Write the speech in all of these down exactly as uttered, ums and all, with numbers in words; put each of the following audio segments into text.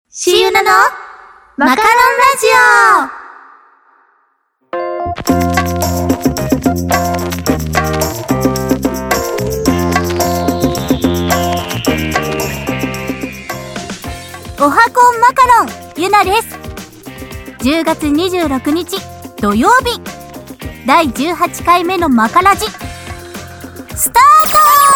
しゆなのマカロンラジオ。おはこんマカロンゆなです。じゅうがつにじゅうろくにち土曜日、だいじゅうはちかいめのマカラジスタート。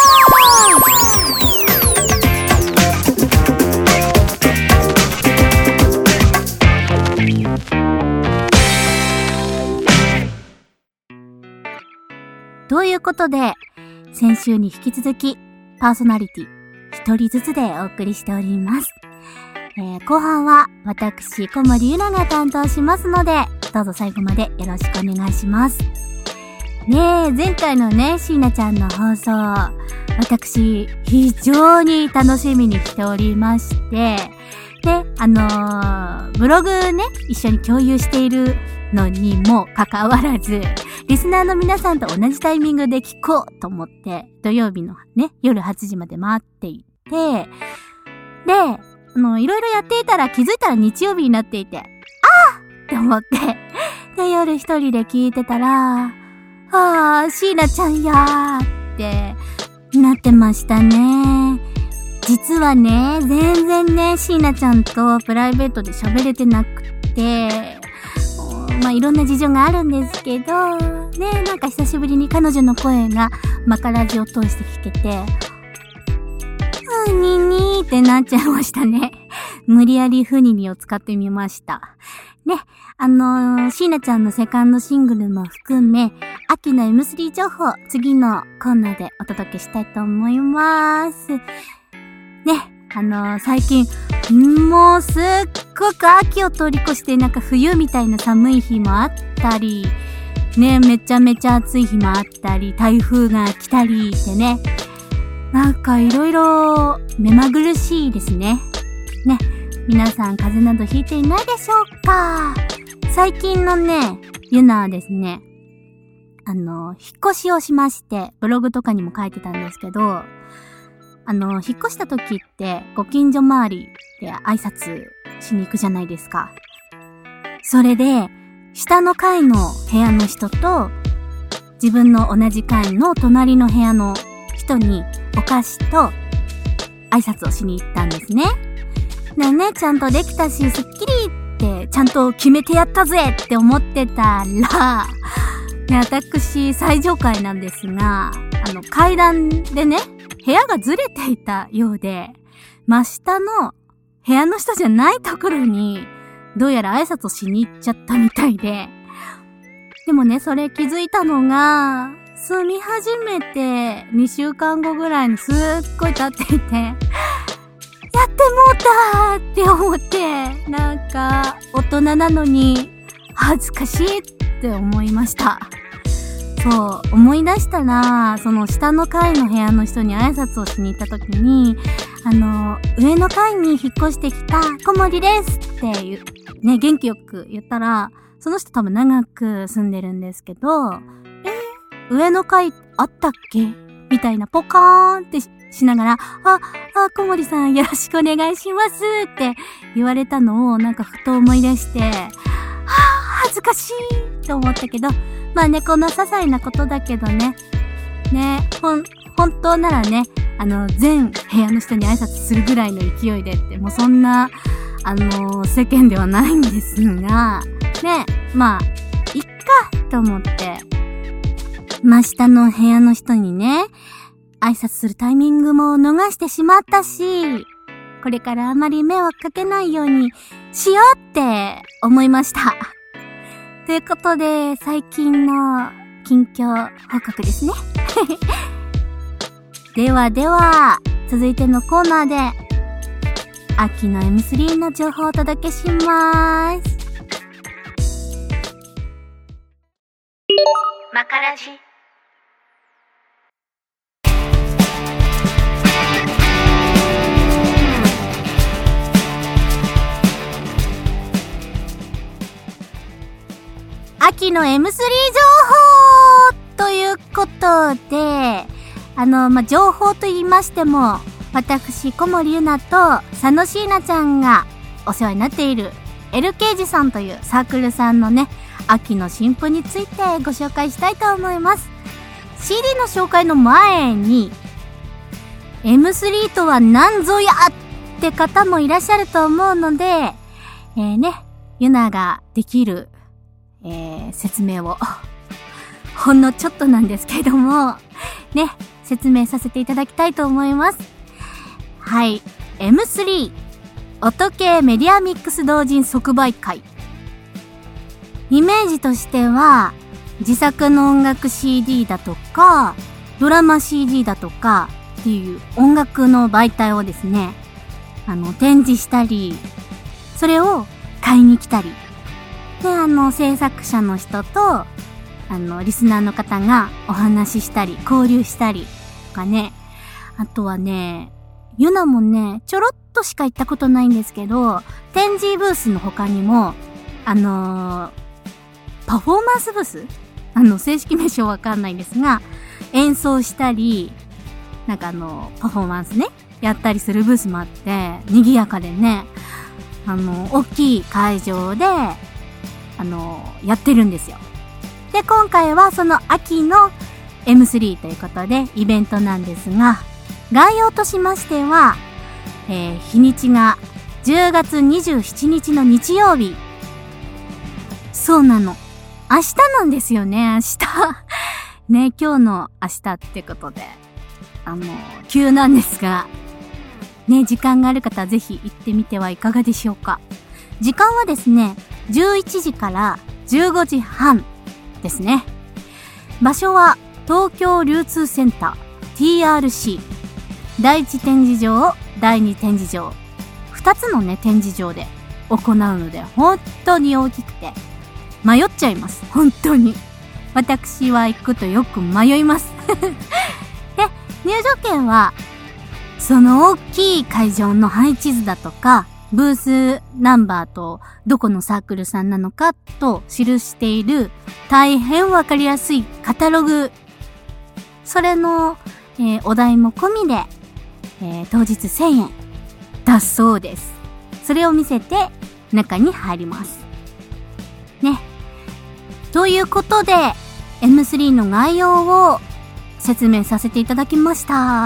ということで、先週に引き続きパーソナリティ一人ずつでお送りしております。えー、後半は私小森ゆなが担当しますので、どうぞ最後までよろしくお願いします。ねえ、前回のね、しーなちゃんの放送、私非常に楽しみにしておりまして、で、あのー、ブログね、一緒に共有しているのにもかかわらず、リスナーの皆さんと同じタイミングで聞こうと思って、土曜日のね、夜はちじまで待っていて、で、あの、いろいろやっていたら気づいたら日曜日になっていて、あーって思って、で、夜一人で聞いてたら、あー、しーなちゃんやーってなってましたね。実はね、全然ね、しーなちゃんとプライベートで喋れてなくて、まあいろんな事情があるんですけど、ね、なんか久しぶりに彼女の声がマカラジを通して聞けて、ふににーってなっちゃいましたね。無理やりふににを使ってみました。ね、あのー、しーなちゃんのセカンドシングルも含め、秋の エムスリー 情報、次のコーナーでお届けしたいと思います。ね、あのー、最近、もうすっごく秋を通り越して、なんか冬みたいな寒い日もあったり、ね、めちゃめちゃ暑い日もあったり、台風が来たりってね、なんかいろいろ目まぐるしいですね。ね、皆さん風邪などひいていないでしょうか？最近のね、ゆなはですね、あの、引っ越しをしまして、ブログとかにも書いてたんですけど、あの、引っ越した時って、ご近所周りで挨拶しに行くじゃないですか。それで、下の階の部屋の人と、自分の同じ階の隣の部屋の人にお菓子と挨拶をしに行ったんですね。ねえね、ちゃんとできたし、すっきりってちゃんと決めてやったぜって思ってたら、ね、私最上階なんですが、あの階段でね、部屋がずれていたようで、真下の部屋の人じゃないところにどうやら挨拶をしに行っちゃったみたいで、でもね、それ気づいたのが住み始めてにしゅうかんごぐらいのすっごい経っていて、やってもうたーって思って、なんか大人なのに恥ずかしいって思いました。そう、思い出したら、その下の階の部屋の人に挨拶をしに行った時に、あの、上の階に引っ越してきた小森ですって言う、ね、元気よく言ったら、その人多分長く住んでるんですけど、え、上の階あったっけみたいなポカーンって し, しながら、あ、あ、小森さんよろしくお願いしますって言われたのをなんかふと思い出して、はぁ、恥ずかしいと思ったけど、まあね、この些細なことだけどね、ね、ほん、本当ならね、あの、全部屋の人に挨拶するぐらいの勢いでって、もうそんな、あの、世間ではないんですが、ね、まあ、いっかと思って、真下の部屋の人にね、挨拶するタイミングも逃してしまったし、これからあまり迷惑かけないようにしようって思いました。ということで、最近の近況報告ですね。ではでは、続いてのコーナーで、秋の エムスリー の情報をお届けしまーす。マカラジ。秋の エムスリー 情報ということで、あの、まあ、情報と言いましても、私、小森ゆなと佐野椎名ちゃんがお世話になっている エルケージ さんというサークルさんのね、秋の新譜についてご紹介したいと思います。シーディー の紹介の前に、エムスリー とは何ぞやって方もいらっしゃると思うので、えー、ね、ユナができる、えー、説明を、ほんのちょっとなんですけれども、ね、説明させていただきたいと思います。はい、エムスリー、音系メディアミックス同人即売会。イメージとしては、自作の音楽 シーディー だとか、ドラマ シーディー だとかっていう音楽の媒体をですね、あの、展示したり、それを買いに来たり、で、あの、制作者の人と、あの、リスナーの方がお話ししたり、交流したりとかね。あとはね、ユナもね、ちょろっとしか行ったことないんですけど、展示ブースの他にも、あのー、パフォーマンスブース？あの、正式名称わかんないんですが、演奏したり、なんかあの、パフォーマンスね、やったりするブースもあって、賑やかでね、あの、大きい会場で、あの、やってるんですよ。で、今回はその秋の エムスリー ということで、イベントなんですが、概要としましては、えー、日にちがじゅうがつにじゅうしちにちの日曜日。そうなの。明日なんですよね、明日。ね、今日の明日ってことで。あの、急なんですが、ね、時間がある方はぜひ行ってみてはいかがでしょうか。時間はですね、じゅういちじからじゅうごじはんですね。場所は東京流通センター ティーアールシー。だいいち展示場、だいに展示場。二つのね、展示場で行うので、本当に大きくて、迷っちゃいます。本当に。私は行くとよく迷います。で、入場券は、その大きい会場の配置図だとか、ブースナンバーとどこのサークルさんなのかと記している大変わかりやすいカタログ。それの、えー、お題も込みで、えー、当日せんえんだそうです。それを見せて中に入ります。ね。ということで、エムスリー の概要を説明させていただきました。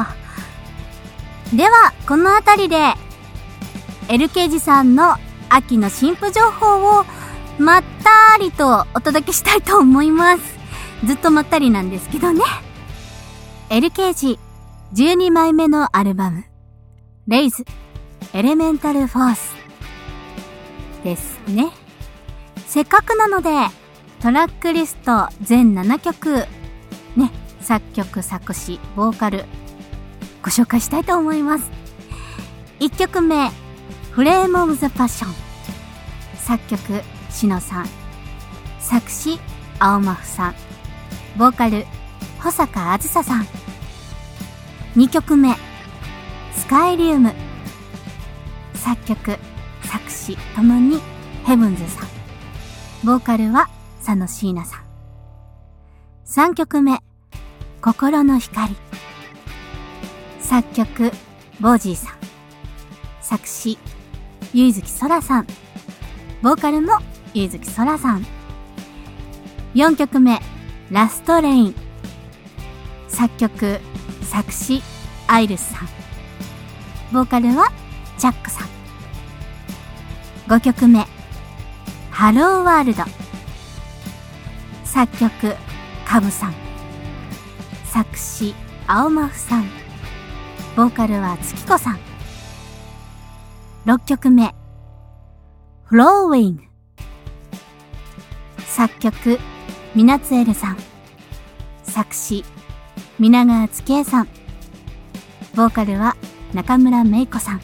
では、このあたりで、エルケージ さんの秋の新譜情報をまったりとお届けしたいと思います。ずっとまったりなんですけどね。エルケージじゅうにまいめのアルバム、レイズ、エレメンタルフォースですね。せっかくなので、トラックリスト全ななきょく、ね、作曲、作詞、ボーカル、ご紹介したいと思います。いっきょくめ、フレームオブザパッション。作曲、しのさん。作詞、青真帆さん。ボーカル、保坂あずささん。にきょくめ、スカイリウム。作曲、作詞ともにヘブンズさん。ボーカルは佐野椎名さん。さんきょくめ、心の光。作曲、ボージーさん。作詞、ゆいずきそらさん。ボーカルもゆいずきそらさん。よんきょくめ、ラストレイン。作曲、作詞、アイルスさん。ボーカルはチャックさん。ごきょくめ、ハローワールド。作曲、カブさん。作詞、青真帆さん。ボーカルは月子さん。ろっきょくめ、フローウィング。作曲、みなつえるさん。作詞、皆川月恵さん。ボーカルは中村芽衣子さん。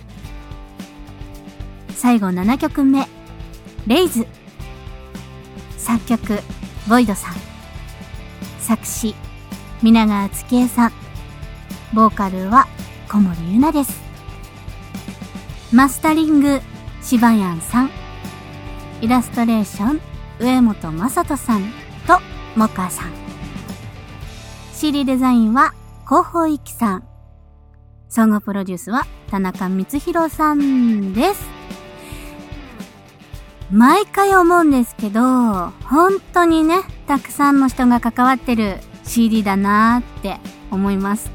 最後ななきょくめ、レイズ。作曲、ボイドさん。作詞、皆川月恵さん。ボーカルは小森ゆなです。マスタリング、しばやんさん。イラストレーション、上本正人さんとモカさん。シーディー デザインは広報一輝さん。総合プロデュースは田中光弘さんです。 毎回思うんですけど、本当にね、たくさんの人が関わってる シーディー だなーって思います。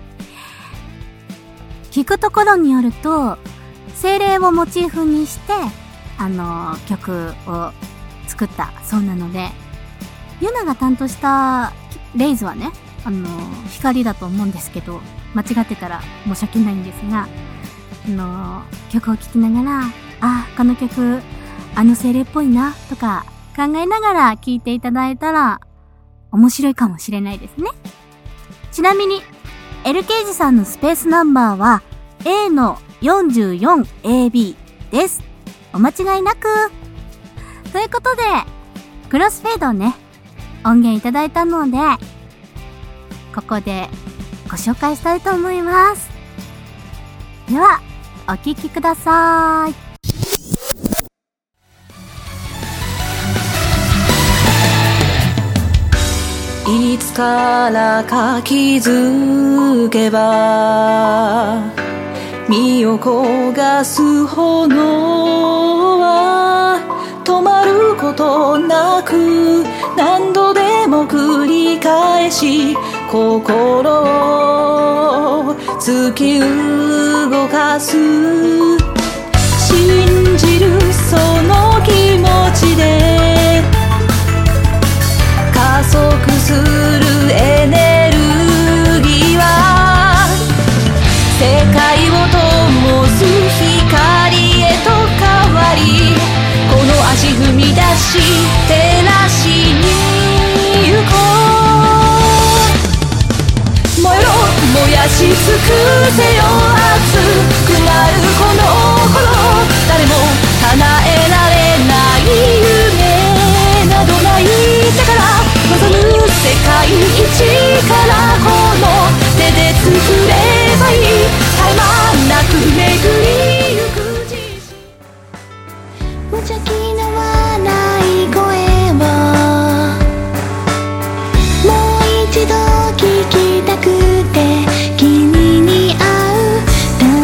聞くところによると、精霊をモチーフにして、あのー、曲を作ったそうなので、ユナが担当したレイズはね、あのー、光だと思うんですけど、間違ってたら申し訳ないんですが、あのー、曲を聴きながら、あ、この曲、あの精霊っぽいな、とか考えながら聴いていただいたら、面白いかもしれないですね。ちなみに、エルケージさんのスペースナンバーは エー の よんじゅうよんエービー です。お間違いなく。ということで、クロスフェードをね、音源いただいたので、ここでご紹介したいと思います。では、お聴きください。 いつからか気づけば身を焦がす炎は止まることなく何度でも繰り返し心を突き動かす信じるその気持ちで加速するエネルギーは世界を灯す光へと変わりこの足踏み出し照らしに行こう燃えろ燃やし尽くせよ熱くなるこの頃誰も叶えられない夢などないから望む世界一からこの手で作ればいい絶え間なく巡りゆく自信無邪気な笑い声をもう一度聞きたくて君に会うた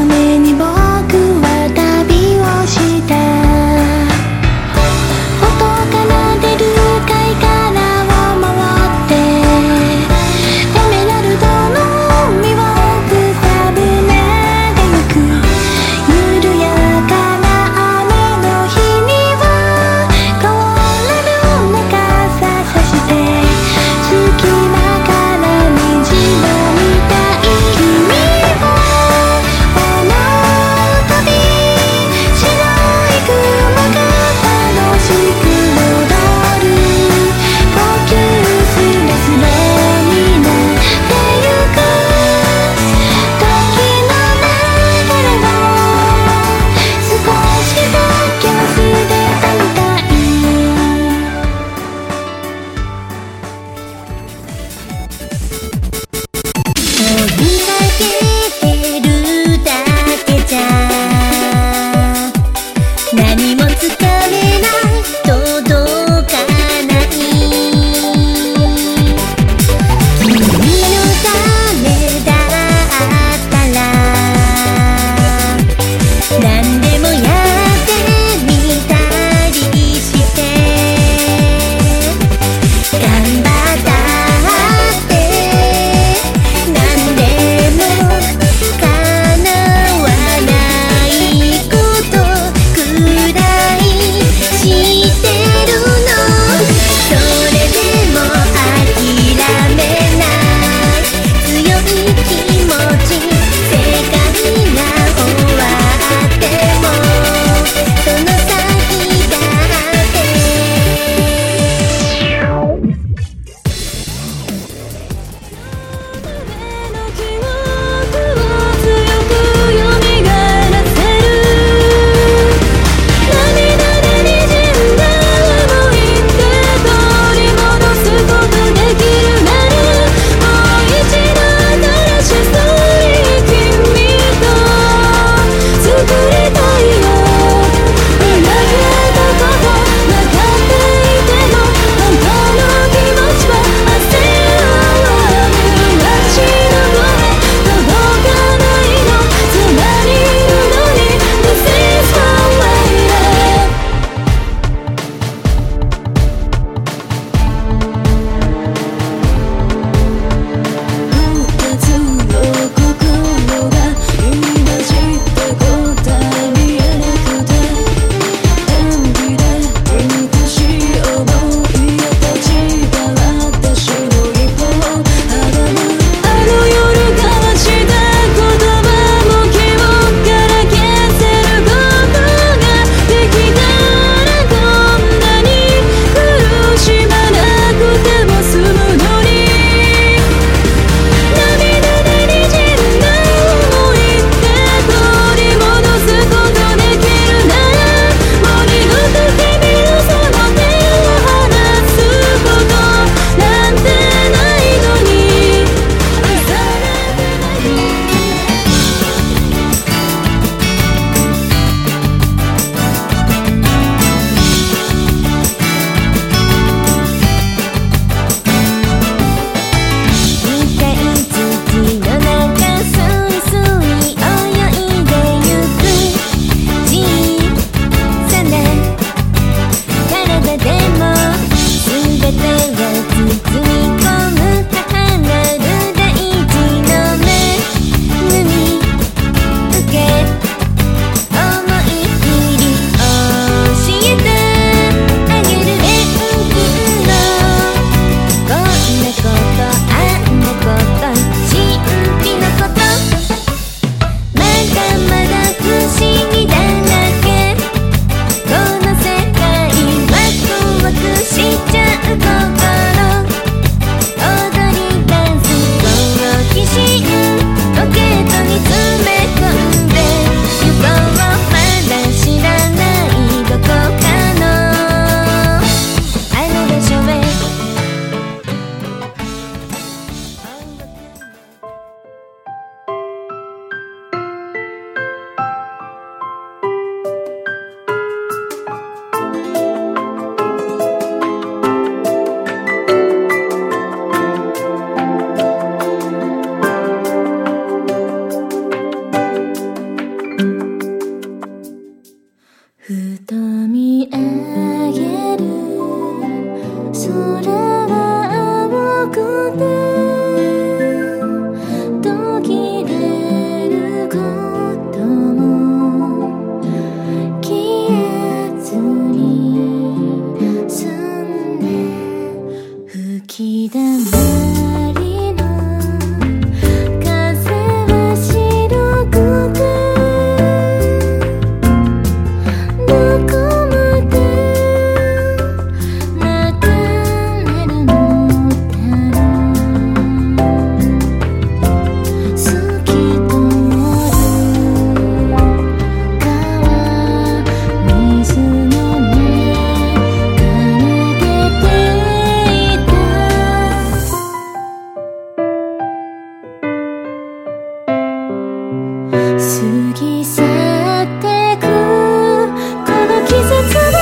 ふと見上げる空は青くて途切れることも消えずに済んで吹き溜まりの風は白くてどこまで流れるのだろう透き通る川水の中奏でていた過ぎ去ってくこの季節は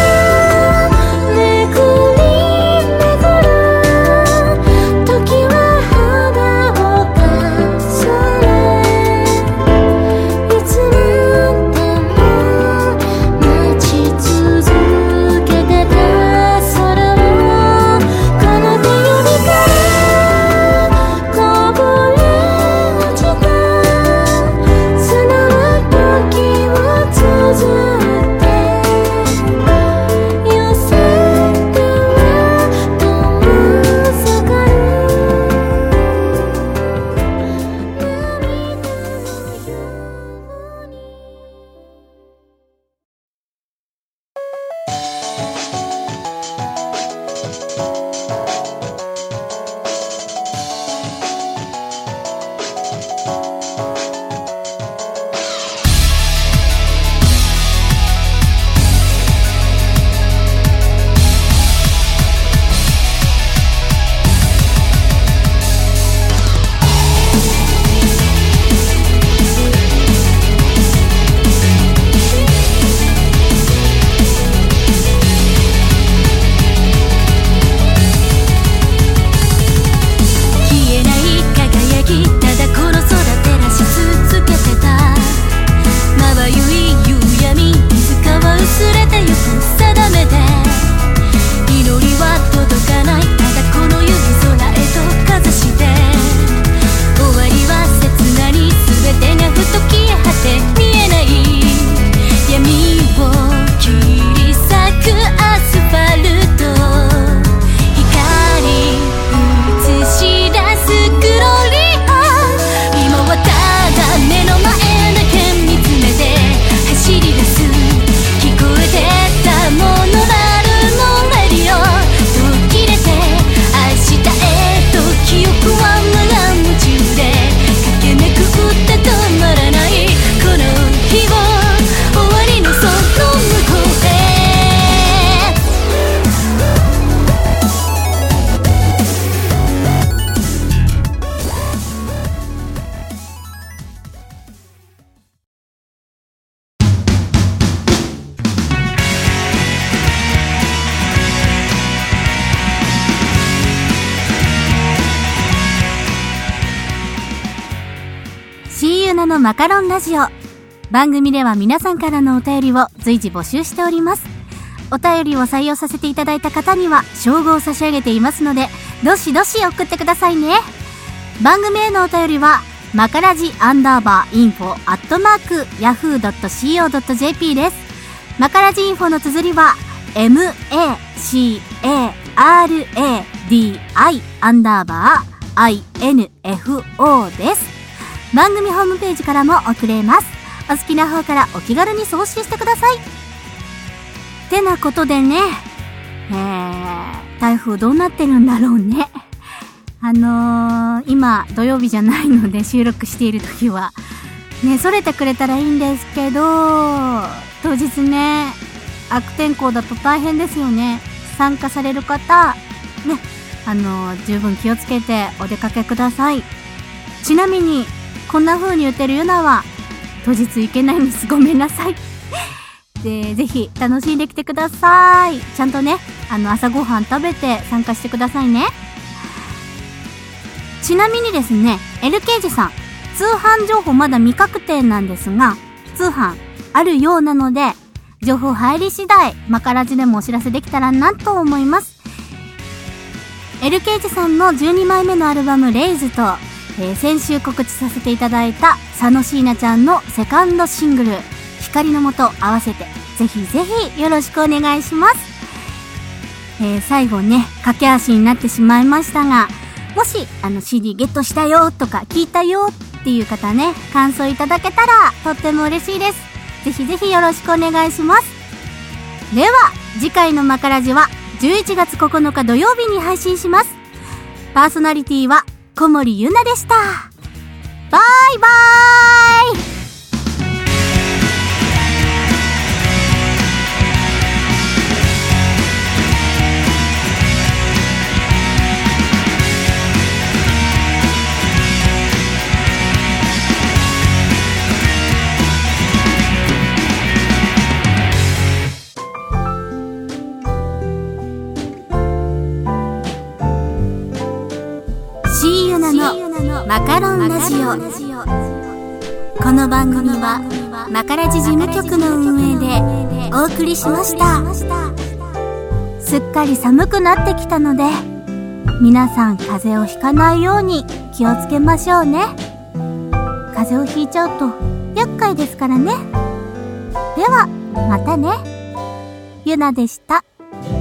めくりめぐる時は肌を重ねいつまでも待ち続けてた空をこの手指からこぼれ落ちた砂は時を綴って寄せては遠ざかる涙のように消えない輝きただこの空照らし続けてたまばゆい夕闇いつかは薄れてゆく定めで祈りは届かないただこの指空へとかざして終わりは切なに全てがふと消え果て見えない闇を切り裂くアスファルト光映し出すグロリオ今はただ目の前だけ見つめて走り出す聞こえてたモノラルのレディオ途切れて明日へと記憶はまだ夢中で駆けめくって止まらないこの日を終わりのその向こうへシーユナのマカロンラジオ。番組では皆さんからのお便りを随時募集しております。お便りを採用させていただいた方には称号を差し上げていますので、どしどし送ってくださいね。番組へのお便りはマカラジアンダーバーインフォアットマークヤフードットシーオードットジェーピー です。マカラジインフォの綴りは エムエーシーエーアールエーディーアイ アンダーバー アイエヌエフオー です。番組ホームページからも送れます。お好きな方からお気軽に送信してください。てなことでね、えー、台風どうなってるんだろうね。あのー、今土曜日じゃないので収録している時はね、それてくれたらいいんですけど、当日ね、悪天候だと大変ですよね。参加される方、ね、あのー、十分気をつけてお出かけください。ちなみに、こんな風に言ってるユナは、当日行けないんです。ごめんなさい。で、ぜひ楽しんできてください。ちゃんとね、あの、朝ごはん食べて参加してくださいね。ちなみにですね、エルケージ さん、通販情報まだ未確定なんですが、通販あるようなので、 情報入り次第マカラジでもお知らせできたらなと思います。エルケージさんのじゅうにまいめのアルバムレイズと、えー、先週告知させていただいた佐野椎名ちゃんのセカンドシングル光の下合わせてぜひぜひよろしくお願いします。えー、最後ね駆け足になってしまいましたが、もしあの シーディー ゲットしたよとか聞いたよっていう方ね、感想いただけたらとっても嬉しいです。ぜひぜひよろしくお願いします。では次回のマカラジはじゅういちがつここのか土曜日に配信します。パーソナリティは小森ゆなでした。バイバーイ。シーユナのマカロンラジオ。この番組はマカラジ事務局の運営でお送りしました。すっかり寒くなってきたので、皆さん風邪をひかないように気をつけましょうね。風邪をひいちゃうと厄介ですからね。ではまたね。ゆなでした。